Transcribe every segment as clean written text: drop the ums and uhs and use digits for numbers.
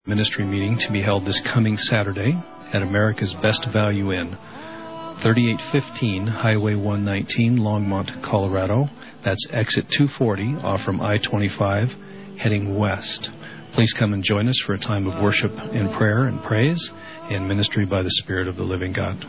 Ministry meeting to be held this coming Saturday at America's Best Value Inn, 3815 Highway 119, Longmont, Colorado. That's exit 240 off from I-25, heading west. Please come and join us for a time of worship and prayer and praise and ministry by the Spirit of the living God.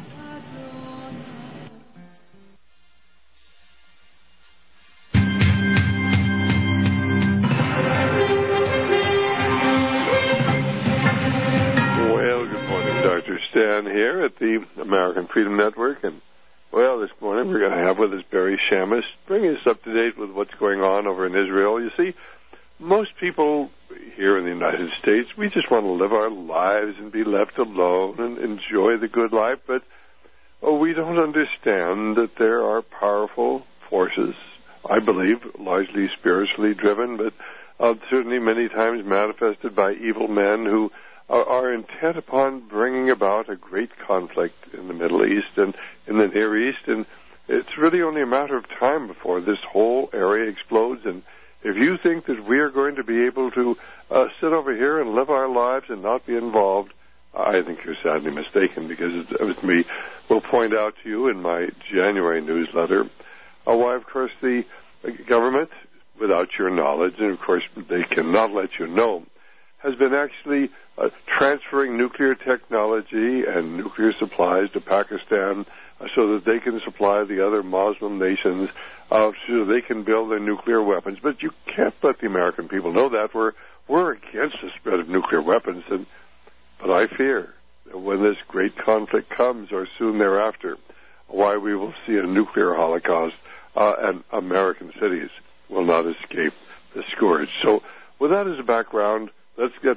Here at the American Freedom Network, and this morning we're going to have with us Barry Shamus, bringing us up to date with what's going on over in Israel. You see, most people here in the United States, we just want to live our lives and be left alone and enjoy the good life, but we don't understand that there are powerful forces, I believe, largely spiritually driven, but certainly many times manifested by evil men who are intent upon bringing about a great conflict in the Middle East and in the Near East, and it's really only a matter of time before this whole area explodes. And if you think that we are going to be able to sit over here and live our lives and not be involved, I think you're sadly mistaken, because as we will point out to you in my January newsletter, why, of course, the government, without your knowledge, and of course they cannot let you know, has been actually transferring nuclear technology and nuclear supplies to Pakistan so that they can supply the other Muslim nations so they can build their nuclear weapons. But you can't let the American people know that. We're against the spread of nuclear weapons. But I fear that when this great conflict comes, or soon thereafter, why we will see a nuclear holocaust and American cities will not escape the scourge. So with that as a background, let's get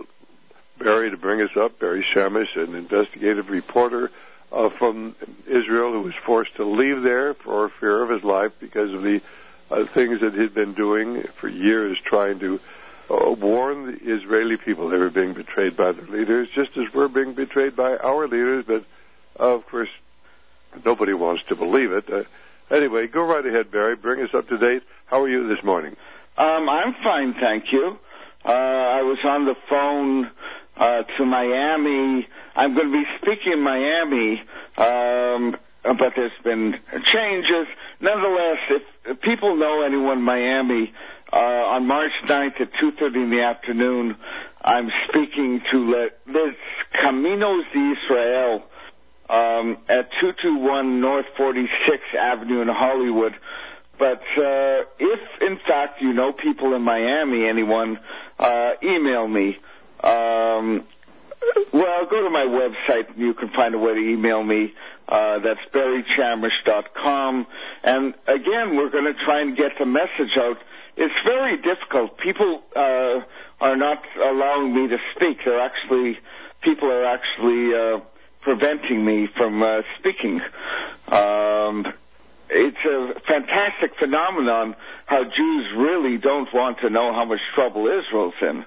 Barry to bring us up. Barry Shamus, an investigative reporter from Israel who was forced to leave there for fear of his life because of the things that he'd been doing for years, trying to warn the Israeli people they were being betrayed by their leaders, just as we're being betrayed by our leaders. But, of course, nobody wants to believe it. Anyway, go right ahead, Barry. Bring us up to date. How are you this morning? I'm fine, thank you. I was on the phone to Miami. I'm going to be speaking in Miami, but there's been changes. Nonetheless, if people know anyone in Miami, on March 9th at 2:30 in the afternoon, I'm speaking to Les Caminos d'Israel at 221 North 46th Avenue in Hollywood. But if, in fact, you know people in Miami, anyone, email me. Go to my website and you can find a way to email me. That's barrychamish.com. And, again, we're going to try and get the message out. It's very difficult. People are not allowing me to speak. People are actually preventing me from speaking. It's a fantastic phenomenon how Jews really don't want to know how much trouble Israel's in.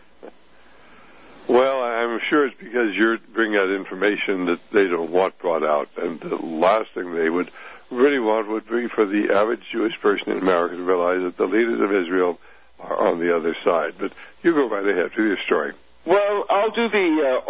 Well, I'm sure it's because you're bringing out information that they don't want brought out. And the last thing they would really want would be for the average Jewish person in America to realize that the leaders of Israel are on the other side. But you go right ahead with your story. Well, I'll do the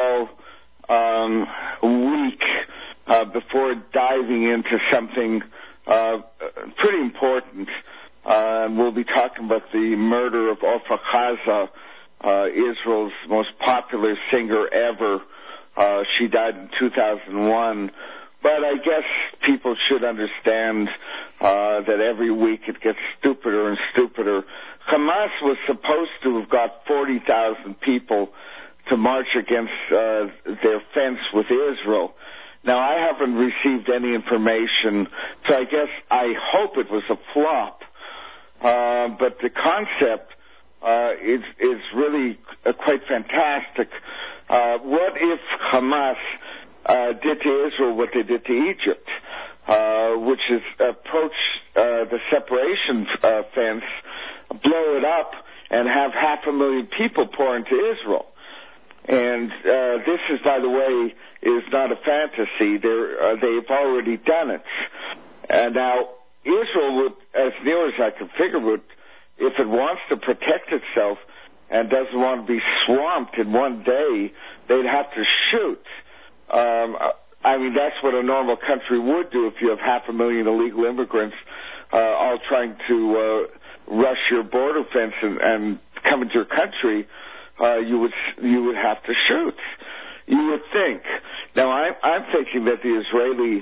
overall week before diving into something pretty important. We'll be talking about the murder of Ofer Chaza, Israel's most popular singer ever. She died in 2001. But I guess people should understand that every week it gets stupider and stupider. Hamas was supposed to have got 40,000 people to march against their fence with Israel. Now, I haven't received any information, so I hope it was a flop. But the concept is really quite fantastic. What if Hamas did to Israel what they did to Egypt, which is approach the separation fence, blow it up, and have 500,000 people pour into Israel? And this is, by the way, is not a fantasy. They've already done it. And now, Israel would, as near as I can figure, would, if it wants to protect itself, and doesn't want to be swamped in one day, they'd have to shoot. I mean, that's what a normal country would do if you have 500,000 illegal immigrants all trying to rush your border fence and come into your country. You would have to shoot. You would think. Now, I'm thinking that the Israeli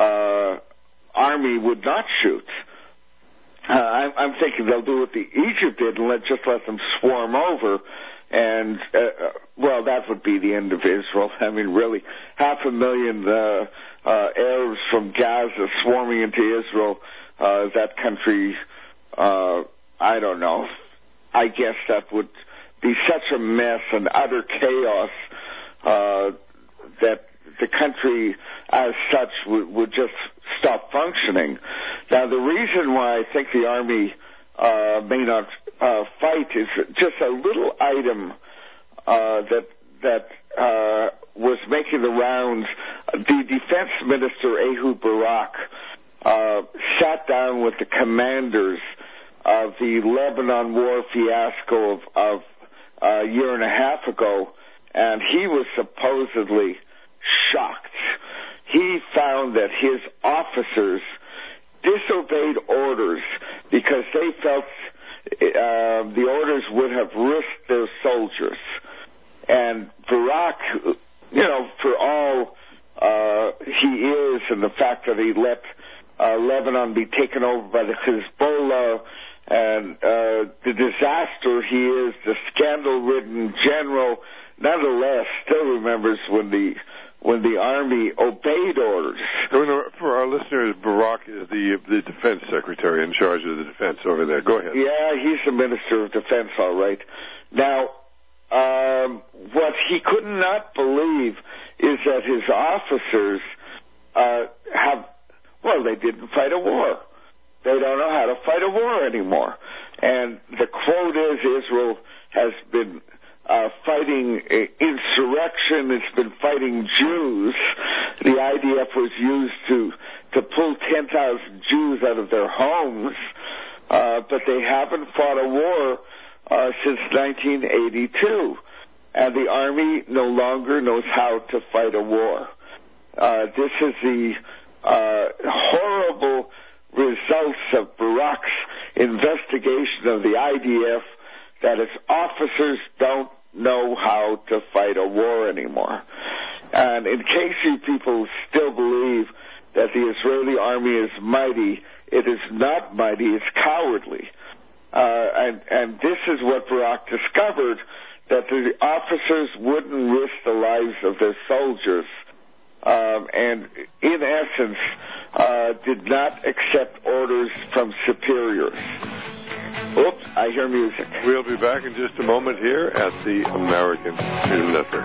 army would not shoot. I'm thinking they'll do what Egypt did and just let them swarm over. And, well, that would be the end of Israel. I mean, really, 500,000 Arabs from Gaza swarming into Israel, that country, I don't know. I guess that would be such a mess and utter chaos that the country as such would just stop functioning. Now, the reason why I think the army may not fight is just a little item that was making the rounds. The defense minister, Ehud Barak, sat down with the commanders of the Lebanon war fiasco of a year and a half ago, and he was supposedly shocked. He found that his officers disobeyed orders because they felt the orders would have risked their soldiers. And Barak, you know, for all he is and the fact that he let Lebanon be taken over by the Hezbollah and the disaster he is, the scandal-ridden general, nonetheless still remembers when the army obeyed orders. For our listeners, Barak is the defense secretary in charge of the defense over there. Go ahead. Yeah, he's the minister of defense, all right. Now, what he could not believe is that his officers they didn't fight a war. They don't know how to fight a war anymore. And the quote is, Israel has been fighting insurrection. It's been fighting Jews. The IDF was used to pull 10,000 Jews out of their homes, but they haven't fought a war since 1982. And the army no longer knows how to fight a war. This is the horrible results of Barak's investigation of the IDF, that its officers don't know how to fight a war anymore. And in case you people still believe that the Israeli army is mighty, it is not mighty, it's cowardly. And this is what Barak discovered, that the officers wouldn't risk the lives of their soldiers, and in essence did not accept orders from superiors. Oops, I hear music. We'll be back in just a moment here at the American Freedom Network.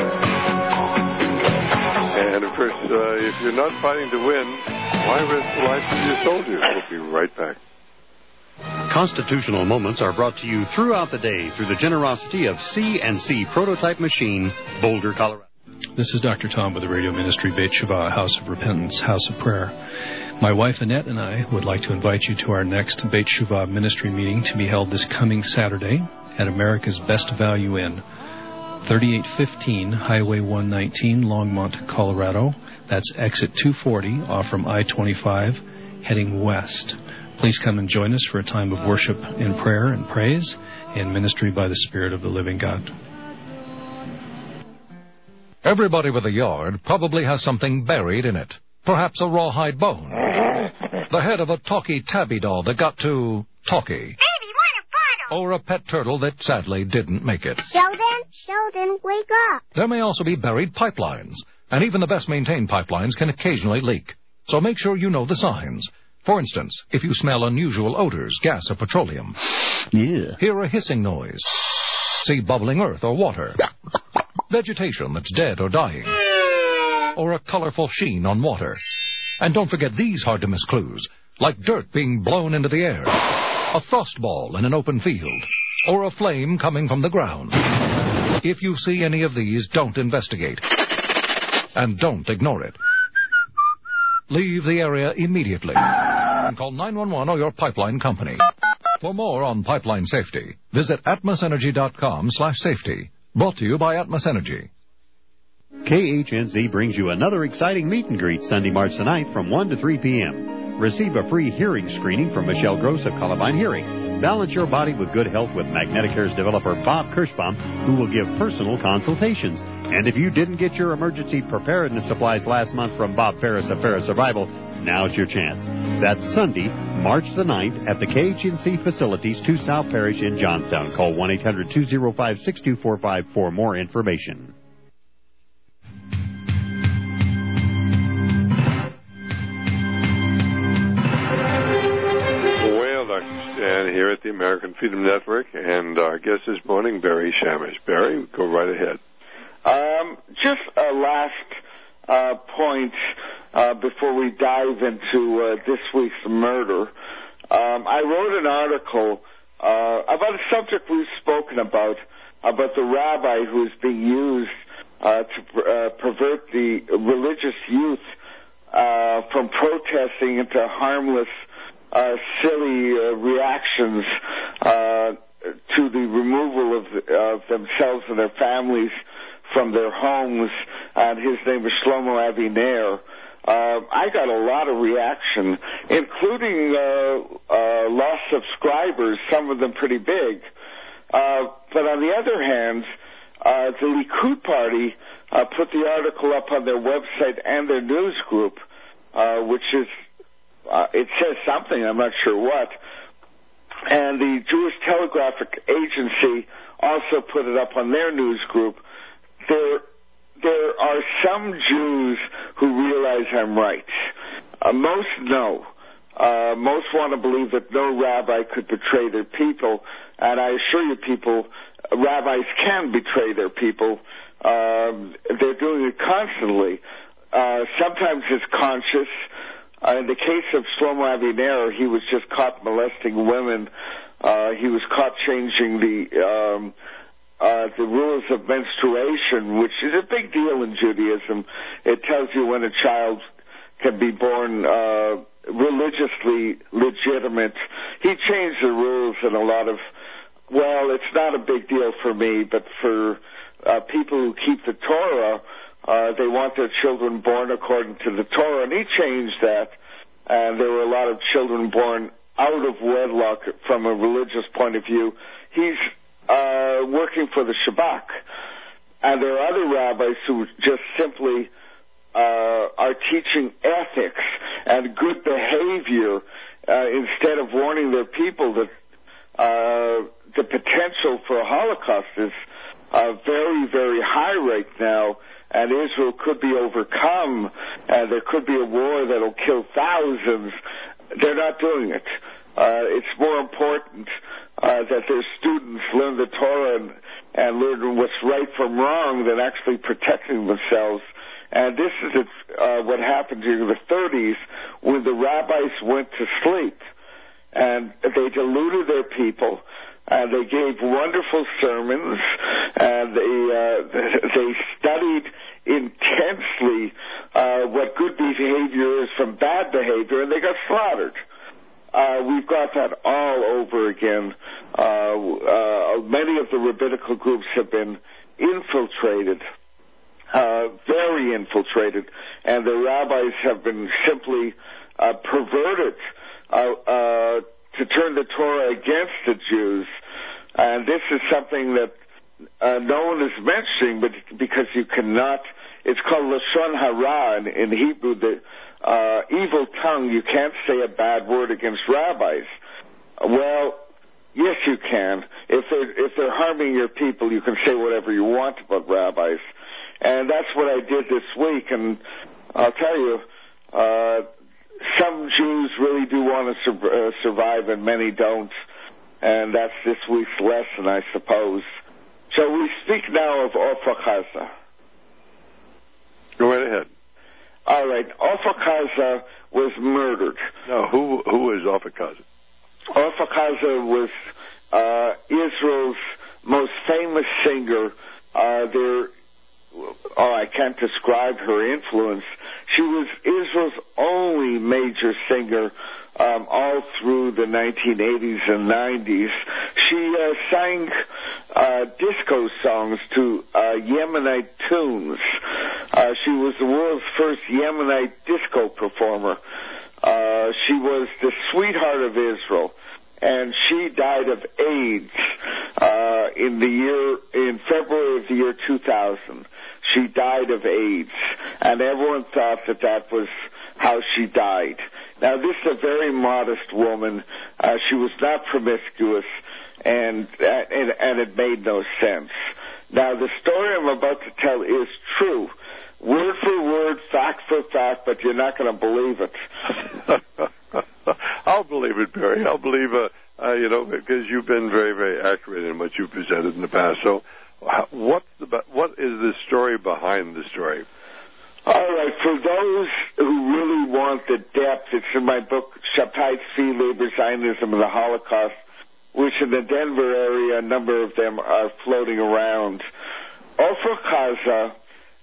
And, of course, if you're not fighting to win, why risk the lives of your soldiers? We'll be right back. Constitutional Moments are brought to you throughout the day through the generosity of C&C Prototype Machine, Boulder, Colorado. This is Dr. Tom with the radio ministry Beit Shuvah, House of Repentance, House of Prayer. My wife Annette and I would like to invite you to our next Beit Shuvah ministry meeting to be held this coming Saturday at America's Best Value Inn, 3815 Highway 119, Longmont, Colorado. That's exit 240 off from I-25, heading west. Please come and join us for a time of worship in prayer and praise and ministry by the Spirit of the living God. Everybody with a yard probably has something buried in it. Perhaps a rawhide bone. The head of a talky tabby doll that got too talky. Baby, want a bottle? Or a pet turtle that sadly didn't make it. Sheldon, wake up. There may also be buried pipelines, and even the best-maintained pipelines can occasionally leak. So make sure you know the signs. For instance, if you smell unusual odors, gas or petroleum. Yeah. Hear a hissing noise. See bubbling earth or water. Vegetation that's dead or dying. Or a colorful sheen on water. And don't forget these hard-to-miss clues, like dirt being blown into the air, a frost ball in an open field, or a flame coming from the ground. If you see any of these, don't investigate. And don't ignore it. Leave the area immediately and call 911 or your pipeline company. For more on pipeline safety, visit atmosenergy.com/safety. Brought to you by Atmos Energy. KHNZ brings you another exciting meet and greet Sunday, March the 9th from 1 to 3 p.m. Receive a free hearing screening from Michelle Gross of Columbine Hearing. Balance your body with good health with Magnetic-Care's developer Bob Kirschbaum, who will give personal consultations. And if you didn't get your emergency preparedness supplies last month from Bob Ferris of Ferris Survival, now's your chance. That's Sunday, March the 9th at the KHNC facilities, 2 South Parish in Johnstown. Call 1-800-205-6245 for more information. And here at the American Freedom Network, and our guest this morning, Barry Shamish. Barry, go right ahead. Just a last point before we dive into this week's murder. I wrote an article about a subject we've spoken about the rabbi who is being used to pervert the religious youth from protesting into harmless silly reactions to the removal of themselves and their families from their homes, and his name is Shlomo Aviner. I got a lot of reaction, including lost subscribers, some of them pretty big. But on the other hand, the Likud party put the article up on their website and their news group, which is it says something, I'm not sure what. And the Jewish Telegraphic Agency also put it up on their news group. There are some Jews who realize I'm right. Most no. Most want to believe that no rabbi could betray their people. And I assure you people, rabbis can betray their people. They're doing it constantly. Sometimes it's conscious. In the case of Shlomo Aviner, he was just caught molesting women. He was caught changing the rules of menstruation, which is a big deal in Judaism. It tells you when a child can be born religiously legitimate. He changed the rules in a lot of, well, it's not a big deal for me, but for people who keep the Torah, they want their children born according to the Torah, and he changed that. And there were a lot of children born out of wedlock from a religious point of view. He's working for the Shabbat. And there are other rabbis who just simply are teaching ethics and good behavior instead of warning their people that the potential for a Holocaust is very, very high right now, and Israel could be overcome, and there could be a war that will kill thousands. They're not doing it. It's more important that their students learn the Torah and learn what's right from wrong than actually protecting themselves. And this is what happened during the 30s when the rabbis went to sleep, and they deluded their people. And they gave wonderful sermons, and they studied intensely what good behavior is from bad behavior, and they got slaughtered. We've got that all over again. Many of the rabbinical groups have been infiltrated, very infiltrated, and the rabbis have been simply perverted to turn the Torah against the Jews. And this is something that no one is mentioning, but because you cannot, it's called Lashon Hara in Hebrew, the evil tongue. You can't say a bad word against rabbis. Well, yes, you can. If they're harming your people, you can say whatever you want about rabbis. And that's what I did this week, and I'll tell you, some Jews really do want to survive, and many don't. And that's this week's lesson, I suppose. So we speak now of Ofra Chaza. Go right ahead. All right. Ofra Chaza was murdered. No, who was Ofra Chaza? Ofra Chaza was Israel's most famous singer. I can't describe her influence. She was Israel's only major singer all through the 1980s and 90s. She sang disco songs to Yemenite tunes. She was the world's first Yemenite disco performer. She was the sweetheart of Israel, and she died of AIDS in February of the year 2000. She died of AIDS, and everyone thought that was how she died. Now, this is a very modest woman. She was not promiscuous, and it made no sense. Now, the story I'm about to tell is true. Word for word, fact for fact, but you're not going to believe it. I'll believe it, Barry. I'll believe, because you've been very, very accurate in what you've presented in the past. So what is the story behind the story? All right, for those who really want the depth, it's in my book, Shabtai Tzvi, Labor, Zionism, and the Holocaust, which in the Denver area, a number of them are floating around. Ofra Chaza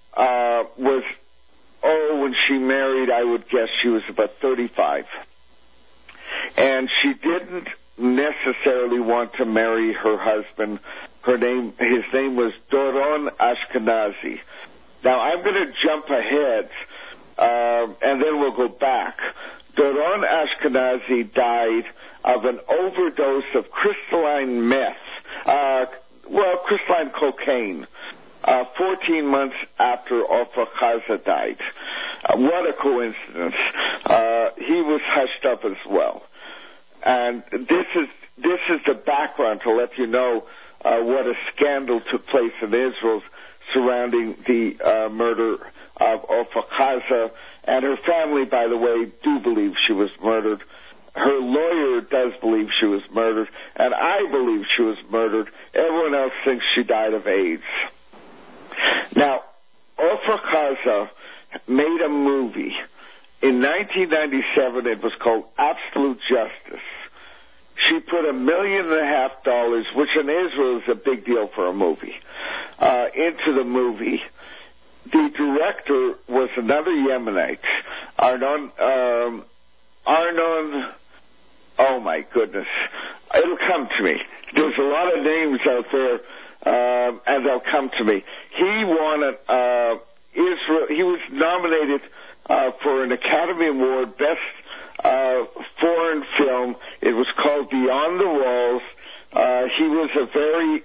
when she married, I would guess she was about 35. And she didn't necessarily want to marry her husband. His name was Doron Ashkenazi. Now, I'm going to jump ahead, and then we'll go back. Doron Ashkenazi died of an overdose of crystalline meth, crystalline cocaine, 14 months after Ofra Chaza died. What a coincidence. He was hushed up as well. And this is the background to let you know what a scandal took place in Israel surrounding the murder of Ofra Chaza. And her family, by the way, do believe she was murdered. Her lawyer does believe she was murdered, and I believe she was murdered. Everyone else thinks she died of AIDS. Now, Ofra Chaza made a movie. In 1997, it was called Absolute Justice. She put $1.5 million, which in Israel is a big deal for a movie, into the movie. The director was another Yemenite, Arnon, oh my goodness, it'll come to me. There's a lot of names out there, and they'll come to me. He wanted Israel. He was nominated for an Academy Award, Best Foreign Film. It was called Beyond the Walls. He was a very,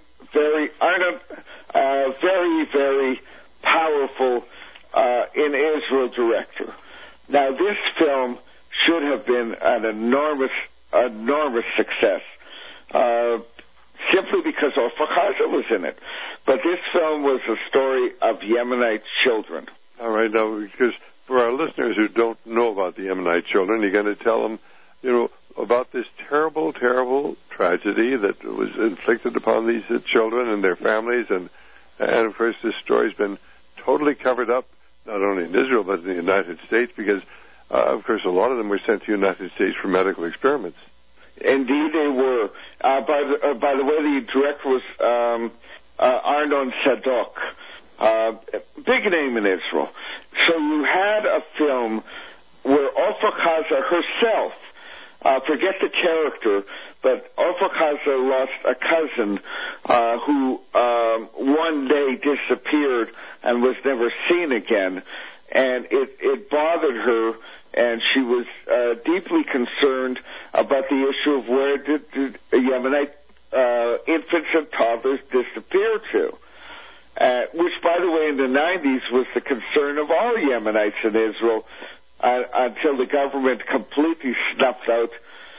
very powerful in Israel director. Now, this film should have been an enormous success, simply because Ofra Chaza was in it. But this film was a story of Yemenite children. All right, now, because for our listeners who don't know about the Yemenite children, you're going to tell them, about this terrible, terrible tragedy that was inflicted upon these children and their families, and of course this story's been totally covered up, not only in Israel but in the United States, because of course a lot of them were sent to the United States for medical experiments. Indeed they were. By the way, the director was Arnon Sadok, big name in Israel. So you had a film where Ofra Chaza herself, forget the character, but Ofra Chaza lost a cousin who one day disappeared and was never seen again. And it bothered her, and she was deeply concerned about the issue of where did Yemenite infants and toddlers disappear to. Which, by the way, in the 90s was the concern of all Yemenites in Israel until the government completely snuffed out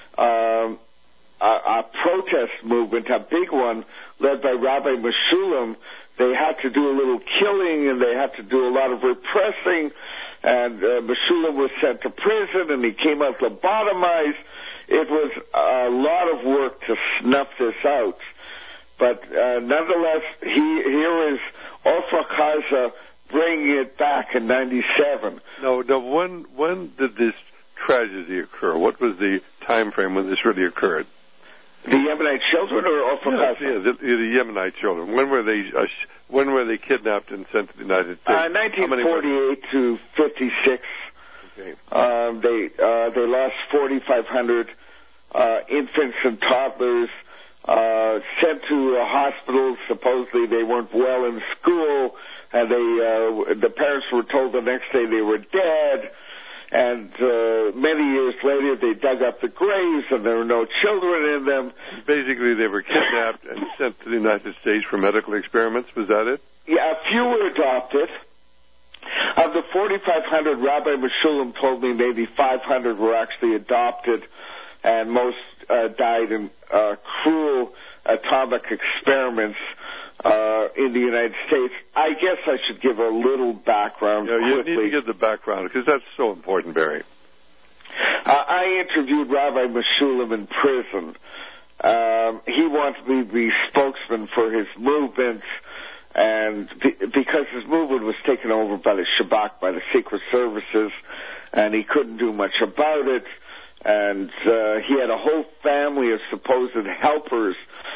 a protest movement, a big one, led by Rabbi Meshulam. They had to do a little killing, and they had to do a lot of repressing, and Meshulam was sent to prison, and he came out lobotomized. It was a lot of work to snuff this out. But nonetheless, here is Ofra Chaza bringing it back in 97. No, when did this tragedy occur? What was the time frame when this really occurred? The Yemenite children or Ofra Chaza? Yeah, the Yemenite children. When were they When were they kidnapped and sent to the United States? 1948 to 56. Okay. They lost 4,500 infants and toddlers, sent to hospitals. Supposedly they weren't well in school, and the parents were told the next day they were dead. And many years later, they dug up the graves, and there were no children in them. Basically, they were kidnapped and sent to the United States for medical experiments. Was that it? Yeah, a few were adopted. Of the 4,500, Rabbi Meshulam told me maybe 500 were actually adopted, and most died in cruel atomic experiments in the United States. I guess I should give a little background quickly. You need to give the background, because that's so important, Barry. I interviewed Rabbi Meshulam in prison. He wanted me to be spokesman for his movement, and because his movement was taken over by the Shabak, by the Secret Services, and he couldn't do much about it, and he had a whole family of supposed helpers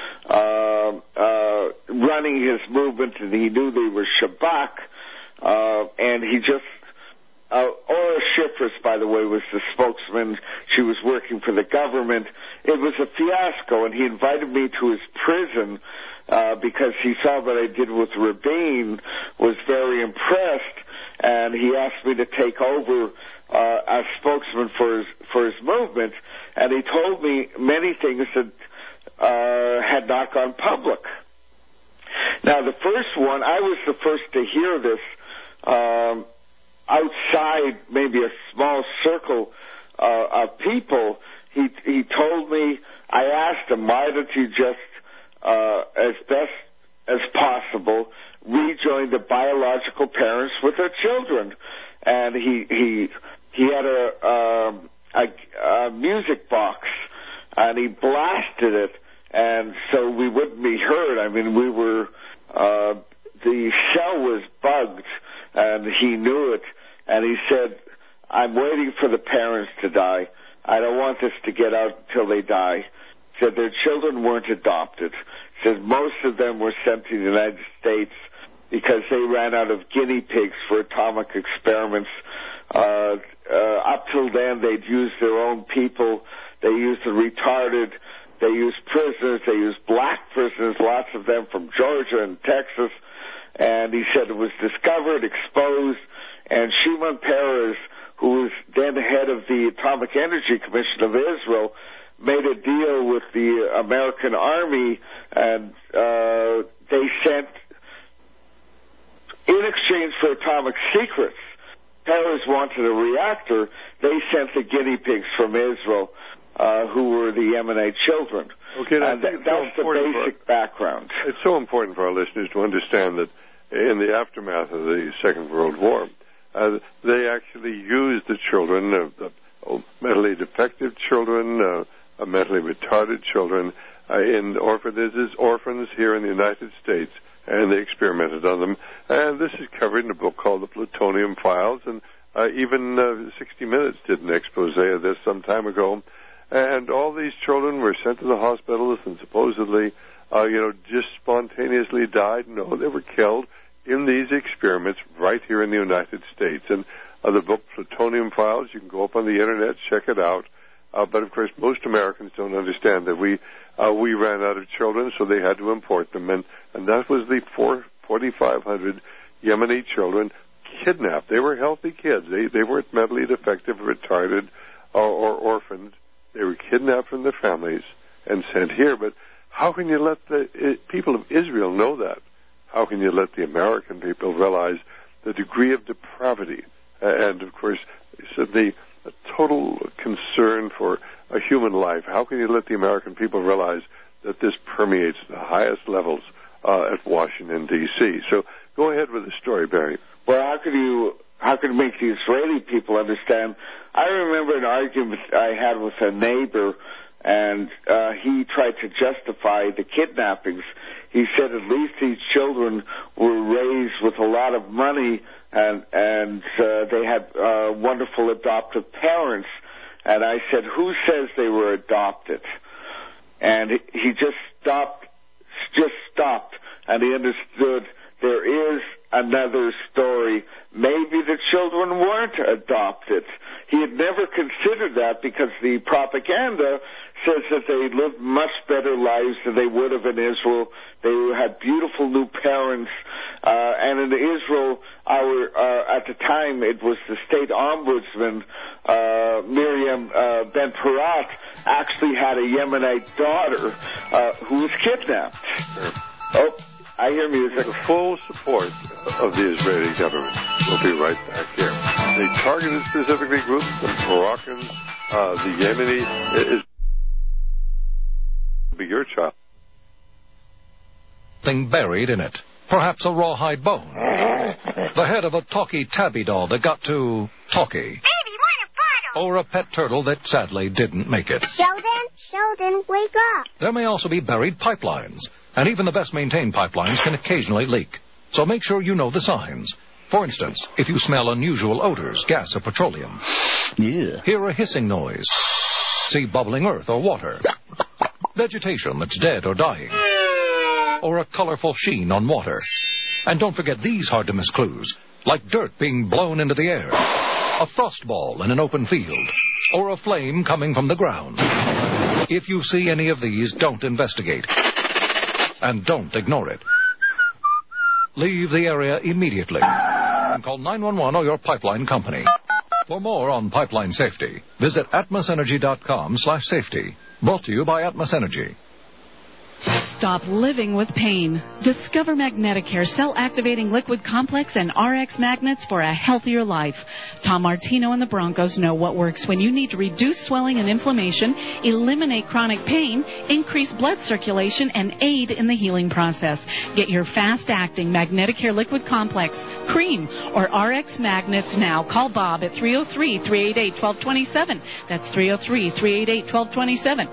running his movement, and he knew they were Shabak, and he just... Ora Shifris, by the way, was the spokesman. She was working for the government. It was a fiasco, and he invited me to his prison because he saw what I did with Rabin, was very impressed, and he asked me to take over as spokesman for his movement, and he told me many things that had not gone public. Now, the first one, I was the first to hear this outside maybe a small circle of people. He told me, I asked him, why don't you just, as best as possible, rejoin the biological parents with their children? And he had a music box, and he blasted it, and so we wouldn't be heard. I mean, we were, the cell was bugged, and he knew it, and he said, I'm waiting for the parents to die. I don't want this to get out until they die. He said their children weren't adopted. He said most of them were sent to the United States because they ran out of guinea pigs for atomic experiments. Up till then, they'd used their own people. They used the retarded. They used prisoners. They used black prisoners, lots of them from Georgia and Texas. And he said it was discovered, exposed, and Shimon Peres, who was then head of the Atomic Energy Commission of Israel, made a deal with the American Army, and they sent, in exchange for atomic secrets, Peres wanted a reactor, they sent the guinea pigs from Israel, who were the Yemenite children. Okay, and that's the basic background. It's so important for our listeners to understand that in the aftermath of the Second World War, they actually used the children, mentally defective children, mentally retarded children, in orphans here in the United States, and they experimented on them. And this is covered in a book called The Plutonium Files, and even 60 Minutes did an expose of this some time ago. And all these children were sent to the hospitals and supposedly, just spontaneously died. No, they were killed in these experiments right here in the United States. And the book Plutonium Files, you can go up on the internet, check it out. But of course, most Americans don't understand that we ran out of children, so they had to import them. And that was the 4,500 Yemeni children kidnapped. They were healthy kids. They weren't mentally defective, retarded, or orphaned. They were kidnapped from their families and sent here. But how can you let the people of Israel know that? How can you let the American people realize the degree of depravity and, of course, the total concern for a human life? How can you let the American people realize that this permeates the highest levels at Washington, D.C.? So go ahead with the story, Barry. Well, how could you make the Israeli people understand? I remember an argument I had with a neighbor, and he tried to justify the kidnappings. He said at least these children were raised with a lot of money, and they had wonderful adoptive parents. And I said, who says they were adopted? And he just stopped, and he understood there is another story. Maybe the children weren't adopted. He had never considered that because the propaganda says that they lived much better lives than they would have in Israel. They had beautiful new parents. And in Israel, at the time, it was the state ombudsman, Miriam Ben-Porat, actually had a Yemenite daughter who was kidnapped. Sure. Oh, I hear music. With the full support of the Israeli government. We'll be right back here. They targeted specifically groups, the Moroccans, the Yemeni. Is be your child. Thing buried in it. Perhaps a rawhide bone. The head of a talky tabby doll that got too talky. Baby, want a bottle? Or a pet turtle that sadly didn't make it. Sheldon, wake up. There may also be buried pipelines. And even the best-maintained pipelines can occasionally leak. So make sure you know the signs. For instance, if you smell unusual odors, gas or petroleum. Yeah. Hear a hissing noise. See bubbling earth or water. Vegetation that's dead or dying. Or a colorful sheen on water. And don't forget these hard-to-miss clues, like dirt being blown into the air, a frost ball in an open field, or a flame coming from the ground. If you see any of these, don't investigate. And don't ignore it. Leave the area immediately. And call 911 or your pipeline company. For more on pipeline safety, visit atmosenergy.com/safety. Brought to you by Atmos Energy. Stop living with pain. Discover Magneticare cell-activating liquid complex and RX magnets for a healthier life. Tom Martino and the Broncos know what works when you need to reduce swelling and inflammation, eliminate chronic pain, increase blood circulation, and aid in the healing process. Get your fast-acting Magneticare liquid complex, cream, or RX magnets now. Call Bob at 303-388-1227. That's 303-388-1227.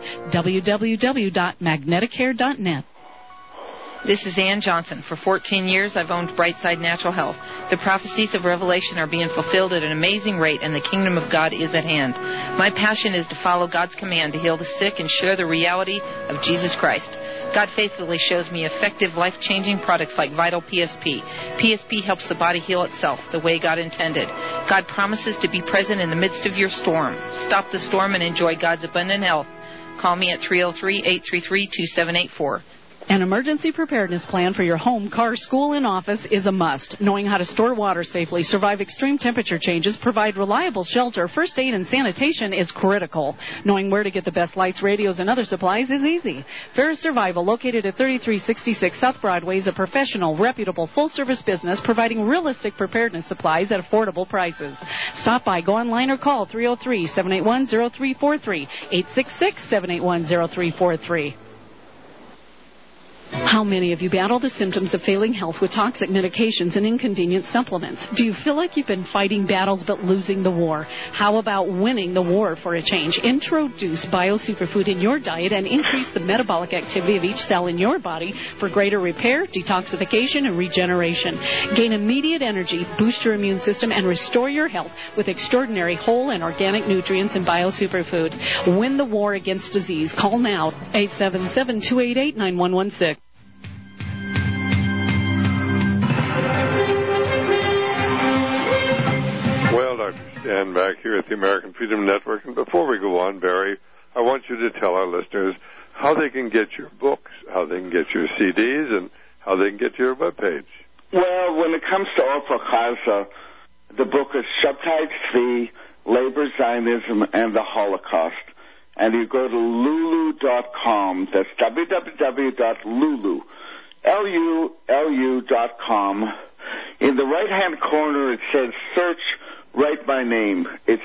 www.magneticare.net. This is Ann Johnson. For 14 years, I've owned Brightside Natural Health. The prophecies of Revelation are being fulfilled at an amazing rate, and the kingdom of God is at hand. My passion is to follow God's command to heal the sick and share the reality of Jesus Christ. God faithfully shows me effective, life-changing products like Vital PSP. PSP helps the body heal itself the way God intended. God promises to be present in the midst of your storm. Stop the storm and enjoy God's abundant health. Call me at 303-833-2784. An emergency preparedness plan for your home, car, school, and office is a must. Knowing how to store water safely, survive extreme temperature changes, provide reliable shelter, first aid, and sanitation is critical. Knowing where to get the best lights, radios, and other supplies is easy. Ferris Survival, located at 3366 South Broadway, is a professional, reputable, full-service business providing realistic preparedness supplies at affordable prices. Stop by, go online, or call 303-781-0343, 866-781-0343. How many of you battle the symptoms of failing health with toxic medications and inconvenient supplements? Do you feel like you've been fighting battles but losing the war? How about winning the war for a change? Introduce BioSuperfood in your diet and increase the metabolic activity of each cell in your body for greater repair, detoxification, and regeneration. Gain immediate energy, boost your immune system, and restore your health with extraordinary whole and organic nutrients in BioSuperfood. Win the war against disease. Call now, 877-288-9116. Well, Dr. Stan back here at the American Freedom Network. And before we go on, Barry, I want you to tell our listeners how they can get your books, how they can get your CDs, and how they can get to your webpage. Well, when it comes to Ofra Chaza, the book is Shabtai Tzvi, Labor, Zionism, and the Holocaust. And you go to lulu.com. That's www.lulu, LULU.com. In the right-hand corner, it says search, write my name. It's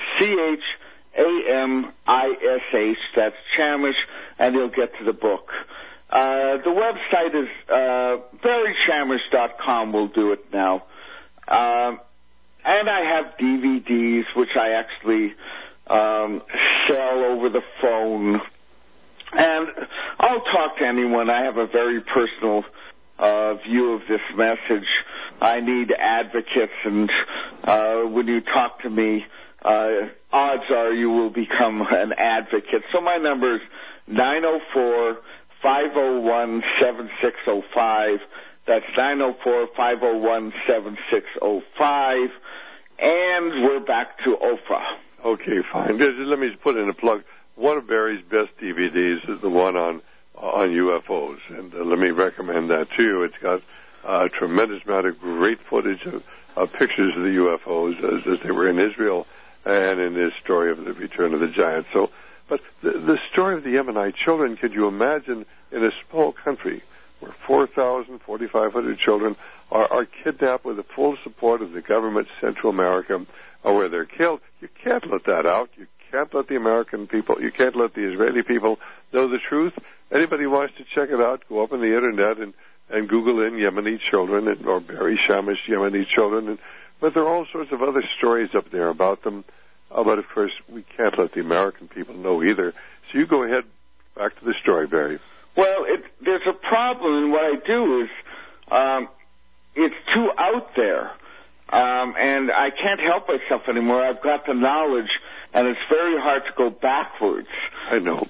CHAMISH. That's Chamish, and you'll get to the book. The website is barrychamish.com. Will do it now. And I have DVDs, which I actually sell over the phone. And I'll talk to anyone. I have a very personal view of this message. I need advocates, and when you talk to me, odds are you will become an advocate. So my number is 904-501-7605, That's 904-501-7605. And we're back to Oprah. Okay, fine. Let me put in a plug. One of Barry's best DVDs is the one on UFOs, and let me recommend that to you. It's got a tremendous amount of great footage of pictures of the UFOs as they were in Israel and in this story of the return of the giants. So, but the story of the Yemenite children, could you imagine in a small country where 4,500 children are kidnapped with the full support of the government, Central America, or where they're killed? You can't let that out. You can't let the American people, you can't let the Israeli people know the truth. Anybody wants to check it out, go up on the Internet and Google in Yemeni children or Barry Shamish Yemeni children. But there are all sorts of other stories up there about them. But, of course, we can't let the American people know either. So you go ahead, back to the story, Barry. Well, there's a problem, and what I do is it's too out there. And I can't help myself anymore. I've got the knowledge, and it's very hard to go backwards. I know.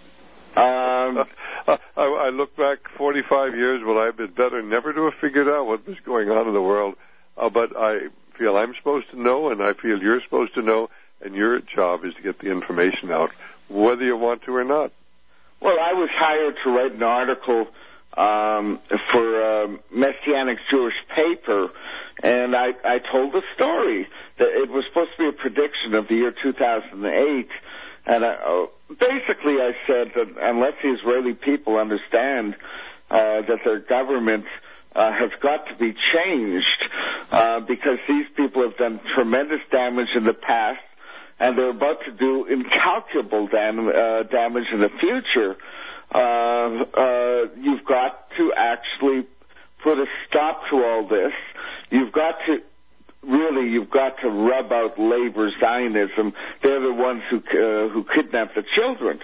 I look back 45 years. Well, I've been better never to have figured out what was going on in the world. But I feel I'm supposed to know, and I feel you're supposed to know, and your job is to get the information out, whether you want to or not. Well, I was hired to write an article for a Messianic Jewish paper, and I told the story. That it was supposed to be a prediction of the year 2008, and basically I said that unless the Israeli people understand that their government has got to be changed because these people have done tremendous damage in the past, and they're about to do incalculable damage in the future, you've got to actually put a stop to all this. You've got to rub out labor Zionism. They're the ones who kidnap the children.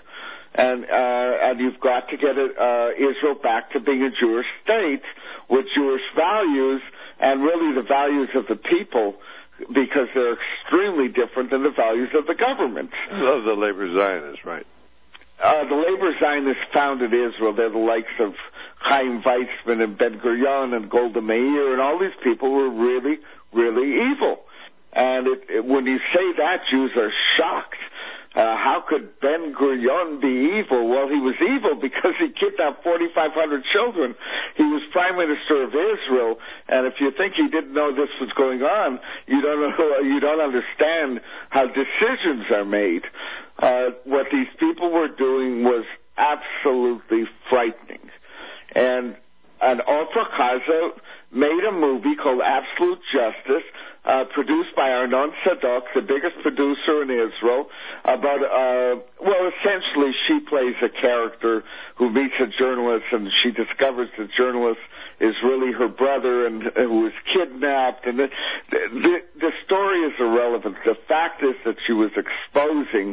And you've got to get Israel back to being a Jewish state with Jewish values and really the values of the people, because they're extremely different than the values of the government. Of the labor Zionists, right? The labor Zionists founded Israel. They're the likes of Chaim Weizmann and Ben-Gurion and Golda Meir, and all these people were really, really evil. And when you say that, Jews are shocked. How could Ben-Gurion be evil? Well, he was evil because he kidnapped 4,500 children. He was Prime Minister of Israel, and if you think he didn't know this was going on, you don't understand how decisions are made. What these people were doing was absolutely frightening. And Ofer Chaza made a movie called Absolute Justice, produced by Arnon Sadok, the biggest producer in Israel, about, essentially she plays a character who meets a journalist, and she discovers the journalist is really her brother and who was kidnapped. And the story is irrelevant. The fact is that she was exposing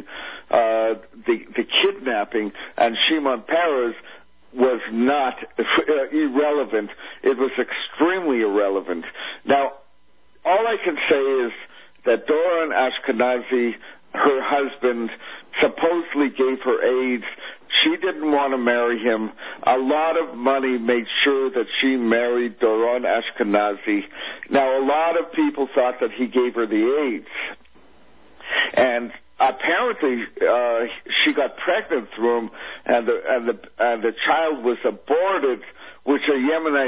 the kidnapping, and Shimon Peres was not irrelevant. It was extremely irrelevant. Now, all I can say is that Doron Ashkenazi, her husband, supposedly gave her AIDS. She didn't want to marry him. A lot of money made sure that she married Doron Ashkenazi. Now, a lot of people thought that he gave her the AIDS. And apparently, she got pregnant through him, and the child was aborted, which a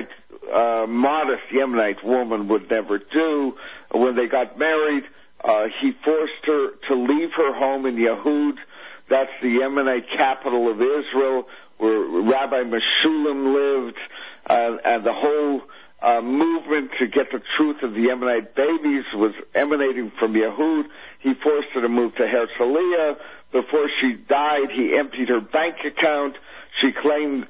modest Yemenite woman would never do. When they got married, he forced her to leave her home in Yehud. That's the Yemenite capital of Israel, where Rabbi Meshulam lived, and the whole movement to get the truth of the Yemenite babies was emanating from Yehud. He forced her to move to Herzliya. Before she died, he emptied her bank account. He claimed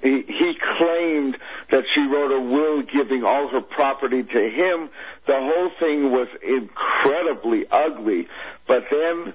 that she wrote a will giving all her property to him. The whole thing was incredibly ugly. But then,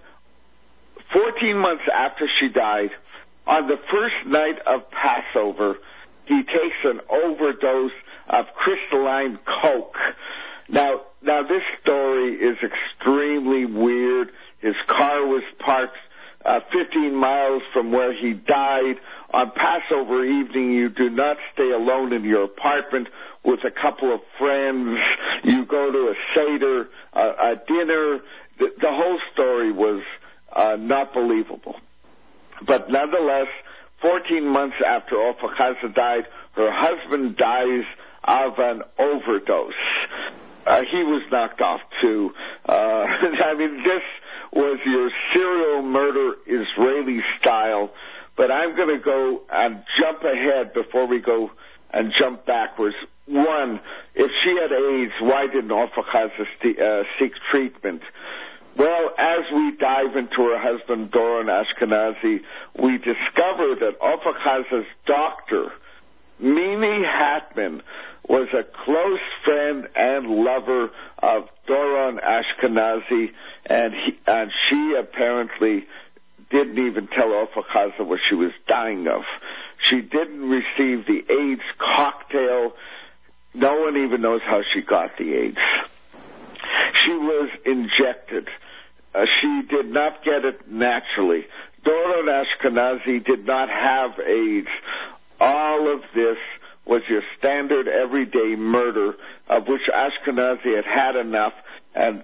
14 months after she died, on the first night of Passover, he takes an overdose of crystalline coke. Now this story is extremely weird. His car was parked 15 miles from where he died on Passover evening, you do not stay alone in your apartment with a couple of friends. You go to a Seder, a dinner. The whole story was not believable. But nonetheless, 14 months after Orpha Chazda died, her husband dies of an overdose. He was knocked off, too. I mean, this was your serial murder Israeli style. But I'm going to go and jump ahead before we go and jump backwards. One, if she had AIDS, why didn't Orpha Chazda seek treatment? Well, as we dive into her husband, Doron Ashkenazi, we discover that Orpha Chazda's doctor, Mimi Hatman, was a close friend and lover of Doron Ashkenazi, and she apparently didn't even tell Orpha Chazda what she was dying of. She didn't receive the AIDS cocktail. No one even knows how she got the AIDS. She was injected. She did not get it naturally. Doron Ashkenazi did not have AIDS. All of this was your standard everyday murder, of which Ashkenazi had enough, and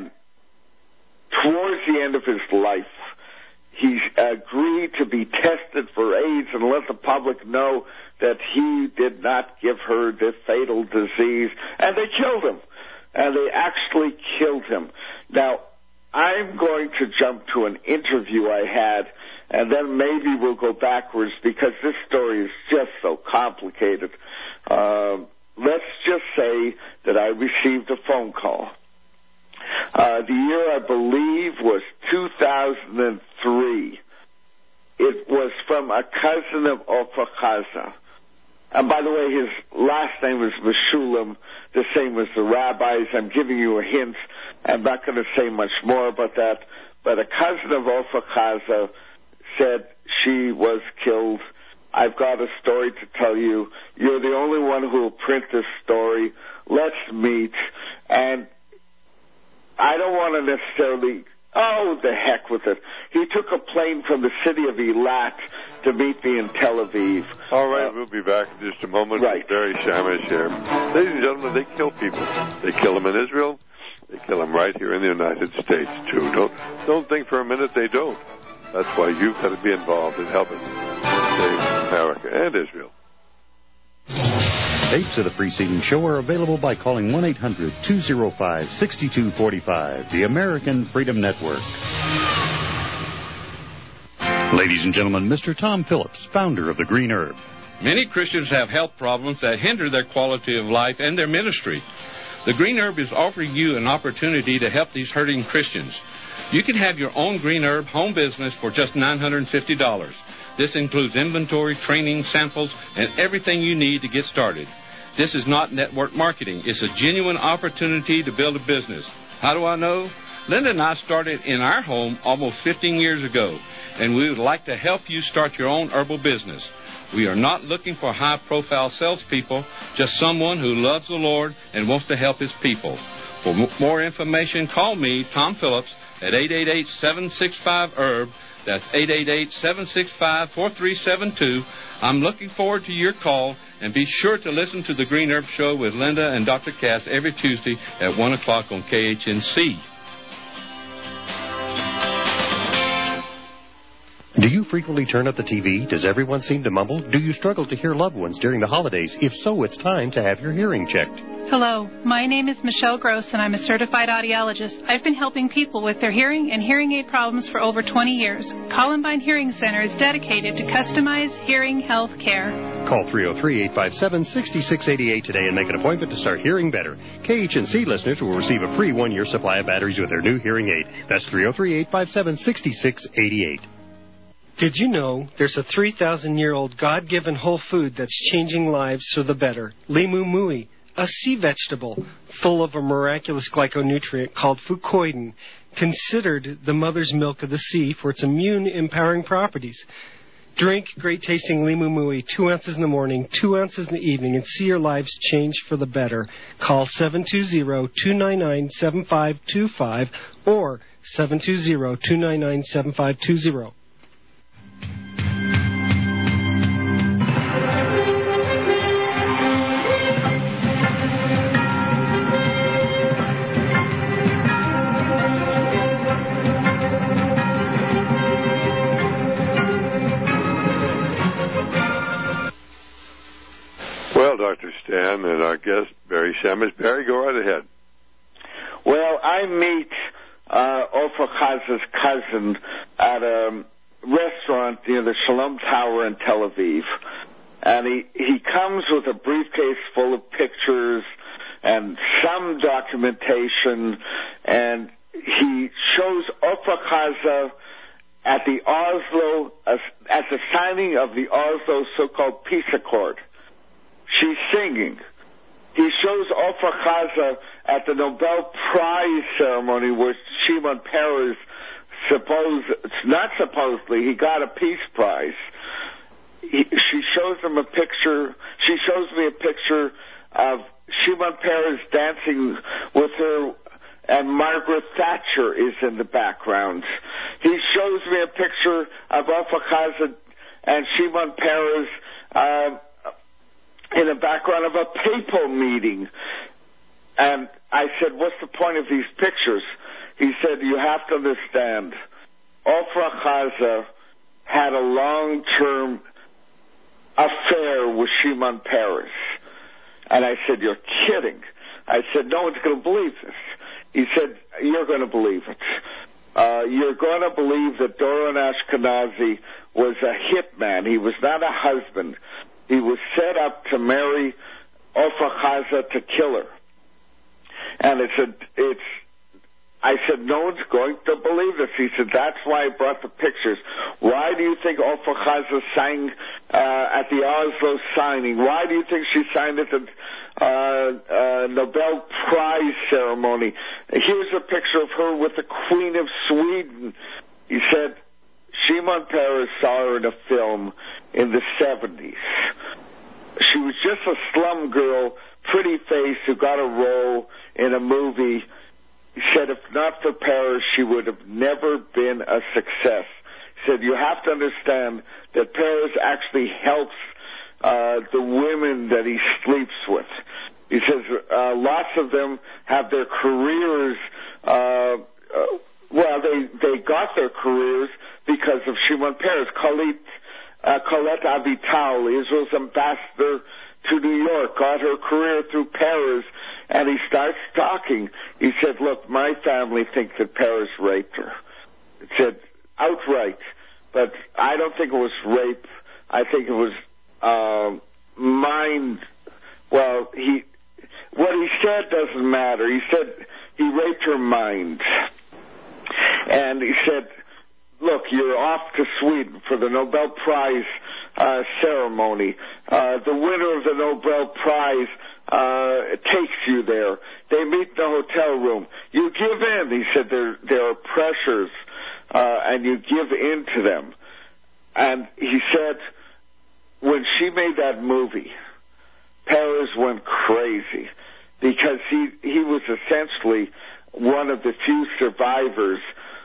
towards the end of his life, he agreed to be tested for AIDS and let the public know that he did not give her the fatal disease, and they killed him. And they actually killed him. Now, I'm going to jump to an interview I had, and then maybe we'll go backwards because this story is just so complicated. Let's just say that I received a phone call. The year, I believe, was 2003. It was from a cousin of Orpha Chazda. And by the way, his last name was Meshulam, the same as the rabbis. I'm giving you a hint. I'm not going to say much more about that. But a cousin of Orpha Chazda said she was killed. I've got a story to tell you. You're the only one who will print this story. Let's meet. And I don't want to necessarily, the heck with it. He took a plane from the city of Eilat to meet me in Tel Aviv. All right, we'll be back in just a moment. Right. Barry Shamish here. Ladies and gentlemen, they kill people. They kill them in Israel. They kill them right here in the United States, too. Don't think for a minute they don't. That's why you've got to be involved in helping save America and Israel. Tapes of the preceding show are available by calling 1-800-205-6245, the American Freedom Network. Ladies and gentlemen, Mr. Tom Phillips, founder of the Green Herb. Many Christians have health problems that hinder their quality of life and their ministry. The Green Herb is offering you an opportunity to help these hurting Christians. You can have your own Green Herb home business for just $950. This includes inventory, training, samples, and everything you need to get started. This is not network marketing. It's a genuine opportunity to build a business. How do I know? Linda and I started in our home almost 15 years ago, and we would like to help you start your own herbal business. We are not looking for high-profile salespeople, just someone who loves the Lord and wants to help his people. For more information, call me, Tom Phillips, at 888-765-HERB. That's 888-765-4372. I'm looking forward to your call, and be sure to listen to the Green Herb Show with Linda and Dr. Cass every Tuesday at 1 o'clock on KHNC. Do you frequently turn up the TV? Does everyone seem to mumble? Do you struggle to hear loved ones during the holidays? If so, it's time to have your hearing checked. Hello, my name is Michelle Gross, and I'm a certified audiologist. I've been helping people with their hearing and hearing aid problems for over 20 years. Columbine Hearing Center is dedicated to customized hearing health care. Call 303-857-6688 today and make an appointment to start hearing better. KHNC listeners will receive a free 1-year supply of batteries with their new hearing aid. That's 303-857-6688. Did you know there's a 3,000-year-old God-given whole food that's changing lives for the better? Limu Mui, a sea vegetable full of a miraculous glyconutrient called fucoidan, considered the mother's milk of the sea for its immune-empowering properties. Drink great-tasting Limu Mui 2 ounces in the morning, 2 ounces in the evening, and see your lives change for the better. Call 720-299-7525 or 720-299-7520. our guest, Barry Shemesh. Barry, go right ahead. Well, I meet Ofer Chaza's cousin at a restaurant near the Shalom Tower in Tel Aviv. And he comes with a briefcase full of pictures and some documentation, and he shows Ofer Chaza at the Oslo, at the signing of the Oslo so-called peace accord. She's singing. He shows Ofer Chaza at the Nobel Prize ceremony where Shimon Peres he got a peace prize. She shows him a picture. She shows me a picture of Shimon Peres dancing with her, and Margaret Thatcher is in the background. He shows me a picture of Ofer Chaza and Shimon Peres in the background of a papal meeting. And I said, what's the point of these pictures? He said, you have to understand, Ofer Chaza had a long-term affair with Shimon Peres. And I said, you're kidding. I said, no one's going to believe this. He said, you're going to believe it. You're going to believe that Doron Ashkenazi was a hitman. He was not a husband. He was set up to marry Ofer Chaza to kill her. And I said, no one's going to believe this. He said, that's why I brought the pictures. Why do you think Ofer Chaza sang at the Oslo signing? Why do you think she signed at the Nobel Prize ceremony? Here's a picture of her with the Queen of Sweden. He said, Shimon Peres saw her in a film in the 70s. She was just a slum girl, pretty face, who got a role in a movie. He said, if not for Peres, she would have never been a success. He said, you have to understand that Peres actually helps the women that he sleeps with. He says, lots of them have their careers, they got their careers because of Shimon Peres. Colette Avital, Israel's ambassador to New York, got her career through Peres. And he starts talking. He said, look, my family thinks that Peres raped her. He said, outright. But I don't think it was rape. I think it was mind. Well, what he said doesn't matter. He said he raped her mind. And he said, look, you're off to Sweden for the Nobel Prize ceremony. The winner of the Nobel Prize takes you there. They meet in the hotel room. You give in. He said there are pressures, and you give in to them. And he said when she made that movie, Peres went crazy because he was essentially one of the few survivors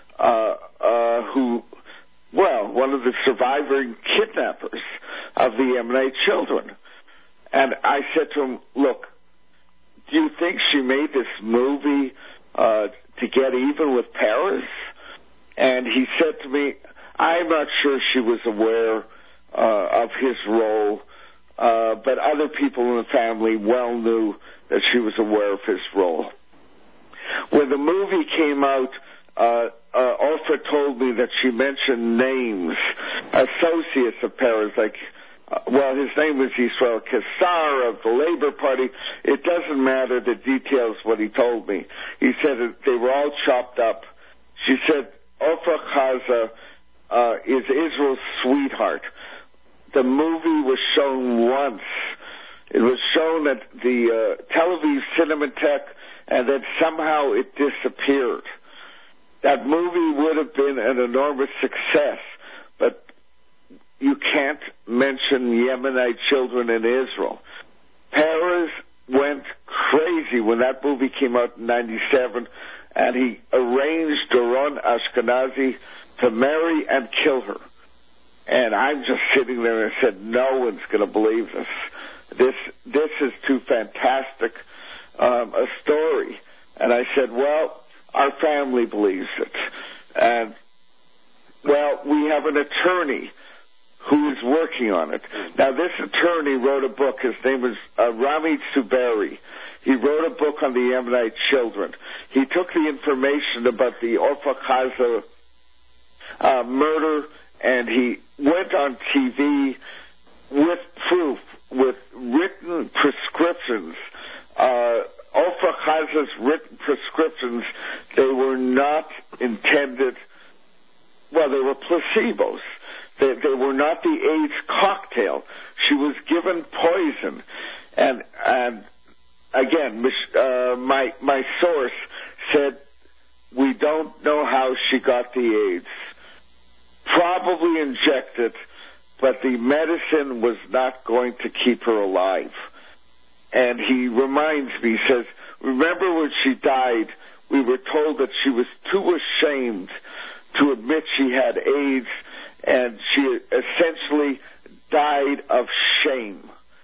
one of the surviving kidnappers of the Yemenite children. And I said to him, look, do you think she made this movie to get even with Peres? And he said to me, I'm not sure she was aware of his role, but other people in the family well knew that she was aware of his role. When the movie came out, Ofer told me that she mentioned names, associates of Peres, like, his name was Yisrael Kassar of the Labor Party. It doesn't matter the details, what he told me. He said that they were all chopped up. She said, Ofer Chaza is Israel's sweetheart. The movie was shown once. It was shown at the Tel Aviv Cinematheque, and then somehow it disappeared. That movie would have been an enormous success, but you can't mention Yemenite children in Israel. Peres went crazy when that movie came out in 1997, and he arranged Doron Ashkenazi to marry and kill her. And I'm just sitting there and I said, no one's going to believe this. This is too fantastic a story. And I said, well, our family believes it. And, well, we have an attorney who is working on it. Now, this attorney wrote a book. His name was Rami Tsuberi. He wrote a book on the Yemenite children. He took the information about the Orfa Khaza murder, and he went on TV with proof, with written prescriptions. Orfa Khaza's written prescriptions, they were not intended, well, they were placebos. They were not the AIDS cocktail. She was given poison. And again, my source said, we don't know how she got the AIDS. Probably injected, but the medicine was not going to keep her alive. And he reminds me, he says, remember when she died, we were told that she was too ashamed to admit she had AIDS, and she essentially died of shame.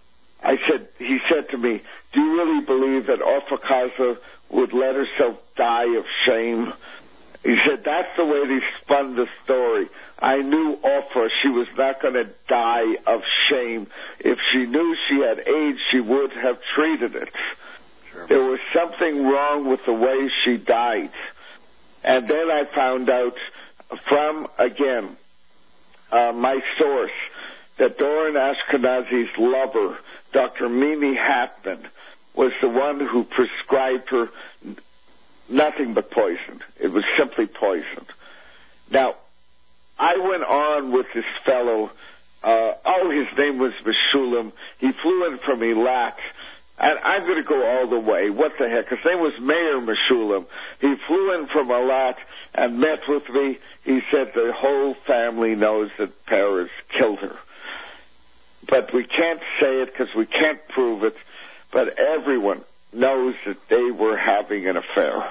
He said to me, do you really believe that Orfa Khaza would let herself die of shame? He said, that's the way they spun the story. I knew Orfa, she was not going to die of shame. If she knew she had AIDS, she would have treated it. Sure. There was something wrong with the way she died. And then I found out from, again, my source, that Doron Ashkenazi's lover, Dr. Mimi Hatman, was the one who prescribed her nothing but poison. It was simply poison. Now, I went on with this fellow, his name was Meshulam. He flew in from Eilat. And I'm going to go all the way. What the heck? His name was Mayor Meshulam. He flew in from Eilat and met with me. He said the whole family knows that Peres killed her. But we can't say it because we can't prove it. But everyone knows that they were having an affair.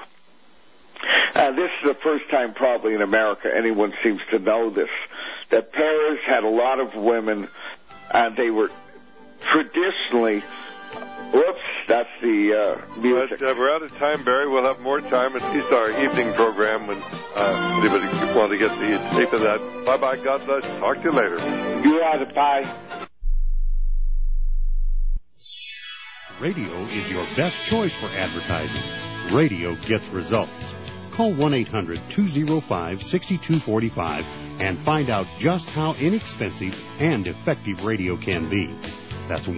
This is the first time probably in America anyone seems to know this, that Peres had a lot of women, and they were traditionally... Whoops, that's the music. But we're out of time, Barry. We'll have more time, at least our evening program, when anybody want to get the tape of that. Bye-bye, God bless. Talk to you later. You got it, bye. Radio is your best choice for advertising. Radio gets results. Call 1-800-205-6245 and find out just how inexpensive and effective radio can be. That's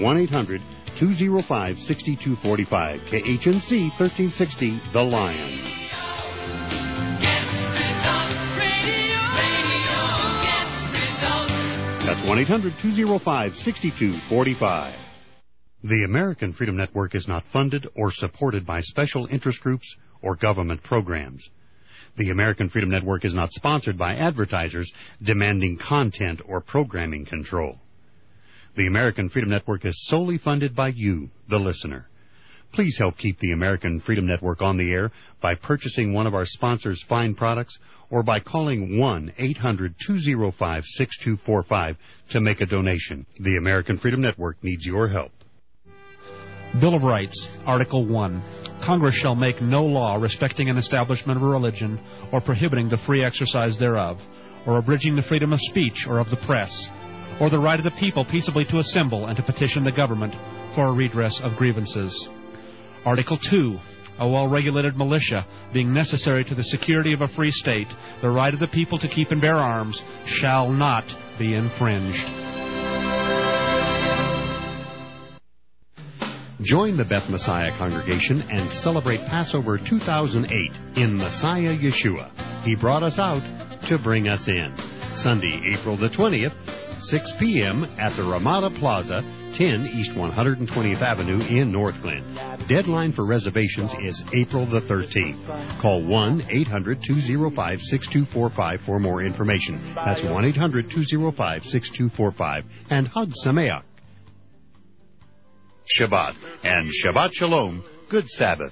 1-800-205-6245. KHNC 1360, The Lion. That's 1-800-205-6245. The American Freedom Network is not funded or supported by special interest groups or government programs. The American Freedom Network is not sponsored by advertisers demanding content or programming control. The American Freedom Network is solely funded by you, the listener. Please help keep the American Freedom Network on the air by purchasing one of our sponsors' fine products or by calling 1-800-205-6245 to make a donation. The American Freedom Network needs your help. Bill of Rights, Article 1. Congress shall make no law respecting an establishment of a religion or prohibiting the free exercise thereof, or abridging the freedom of speech or of the press, or the right of the people peaceably to assemble and to petition the government for a redress of grievances. Article 2. A well-regulated militia, being necessary to the security of a free state, the right of the people to keep and bear arms, shall not be infringed. Join the Beth Messiah congregation and celebrate Passover 2008 in Messiah Yeshua. He brought us out to bring us in. Sunday, April the 20th, 6 p.m. at the Ramada Plaza, 10 East 120th Avenue in Northglenn. Deadline for reservations is April the 13th. Call 1-800-205-6245 for more information. That's 1-800-205-6245. And Hug Sameach. Shabbat. And Shabbat Shalom. Good Sabbath.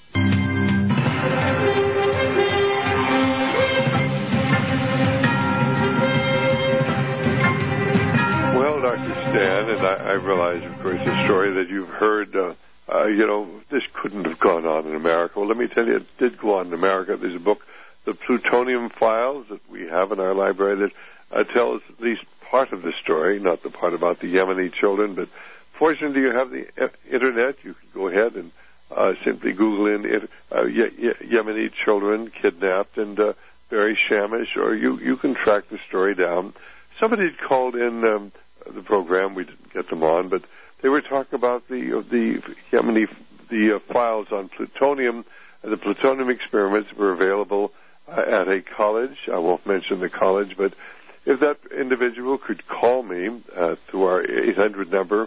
And I realize, of course, the story that you've heard, this couldn't have gone on in America. Well, let me tell you, it did go on in America. There's a book the plutonium files that we have in our library that tell us at least part of the story, not the part about the Yemeni children, but fortunately you have the Internet. You can go ahead and simply Google in Yemeni children kidnapped and Barry Shamish, or you can track the story down. Somebody had called in the program. We didn't get them on, but they were talking about the Yemeni files on plutonium. The plutonium experiments were available at a college. I won't mention the college, but if that individual could call me through our 800 number,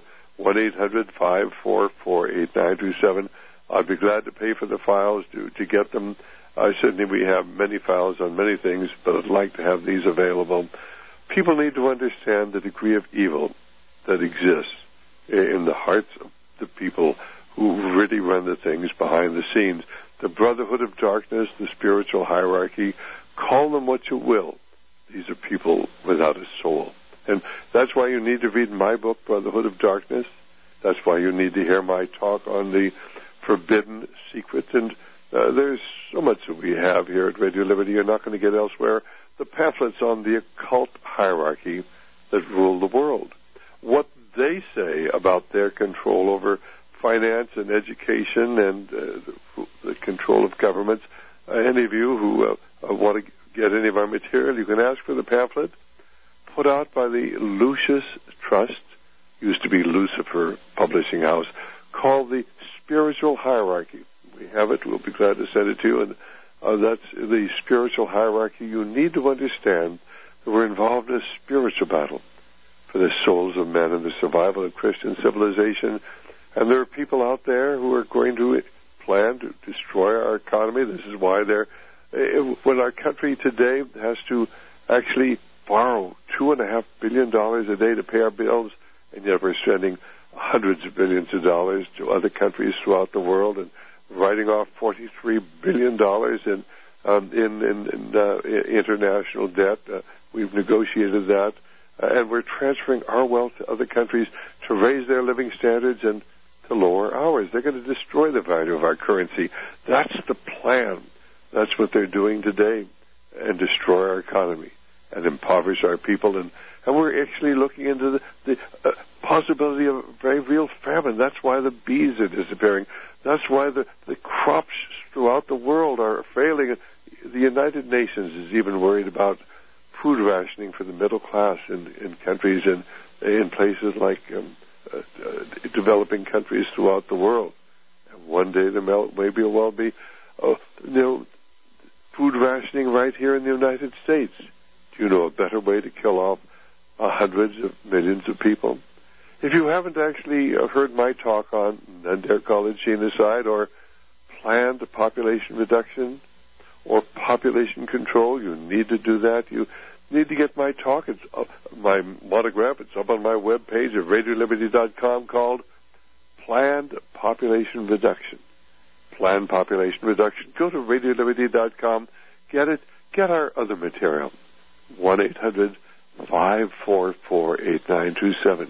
1-800-544-8927, I'd be glad to pay for the files to get them. Certainly we have many files on many things, but I'd like to have these available. People need to understand the degree of evil that exists in the hearts of the people who really run the things behind the scenes. The brotherhood of darkness, the spiritual hierarchy, call them what you will. These are people without a soul. And that's why you need to read my book, Brotherhood of Darkness. That's why you need to hear my talk on the forbidden secrets. And there's so much that we have here at Radio Liberty you're not going to get elsewhere. The pamphlets on the occult hierarchy that rule the world. What they say about their control over finance and education and the control of governments. Any of you who want to get any of our material, you can ask for the pamphlet put out by the Lucius Trust, used to be Lucifer Publishing House, called The Spiritual Hierarchy. We have it. We'll be glad to send it to you. And that's the spiritual hierarchy. You need to understand that we're involved in a spiritual battle for the souls of men and the survival of Christian civilization. And there are people out there who are going to plan to destroy our economy. This is why when our country today has to actually borrow $2.5 billion a day to pay our bills, and yet we're sending hundreds of billions of dollars to other countries throughout the world and writing off $43 billion in international debt. We've negotiated that, and we're transferring our wealth to other countries to raise their living standards and to lower ours. They're going to destroy the value of our currency. That's the plan. That's what they're doing today, and destroy our economy and impoverish our people. And we're actually looking into the possibility of very real famine. That's why the bees are disappearing. That's why the crops throughout the world are failing. The United Nations is even worried about food rationing for the middle class in countries and in places like developing countries throughout the world. And one day there maybe will be food rationing right here in the United States. Do you know a better way to kill off hundreds of millions of people? If you haven't actually heard my talk on Nander College genocide or planned population reduction or population control, you need to do that. You need to get my talk. It's my monograph. It's up on my webpage at RadioLiberty.com called Planned Population Reduction. Planned Population Reduction. Go to RadioLiberty.com. Get it. Get our other material. 1-800-544-8927.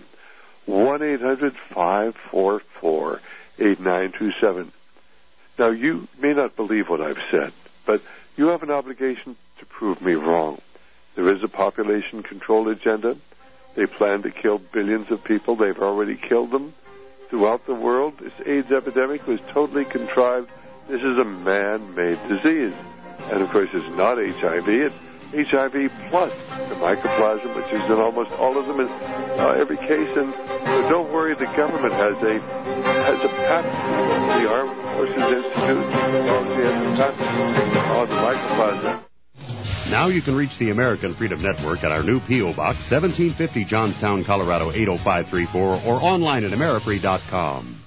1-800-544-8927. Now, you may not believe what I've said, but you have an obligation to prove me wrong. There is a population control agenda. They plan to kill billions of people. They've already killed them throughout the world. This AIDS epidemic was totally contrived. This is a man-made disease. And, of course, it's not HIV. It's HIV plus the mycoplasma, which is in almost all of them in every case. And don't worry, the government has a patent. The Armed Forces Institute has a patent on the mycoplasma. Now you can reach the American Freedom Network at our new P.O. Box, 1750 Johnstown, Colorado, 80534, or online at Amerifree.com.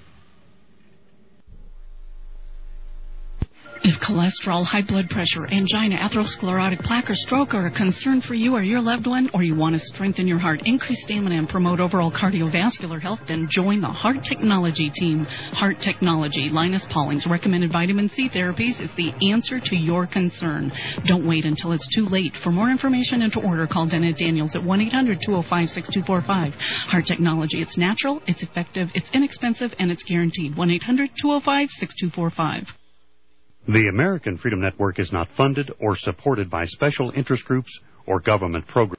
If cholesterol, high blood pressure, angina, atherosclerotic plaque, or stroke are a concern for you or your loved one, or you want to strengthen your heart, increase stamina, and promote overall cardiovascular health, then join the Heart Technology team. Heart Technology, Linus Pauling's recommended vitamin C therapies is the answer to your concern. Don't wait until it's too late. For more information and to order, call Dennett Daniels at 1-800-205-6245. Heart Technology, it's natural, it's effective, it's inexpensive, and it's guaranteed. 1-800-205-6245. The American Freedom Network is not funded or supported by special interest groups or government programs.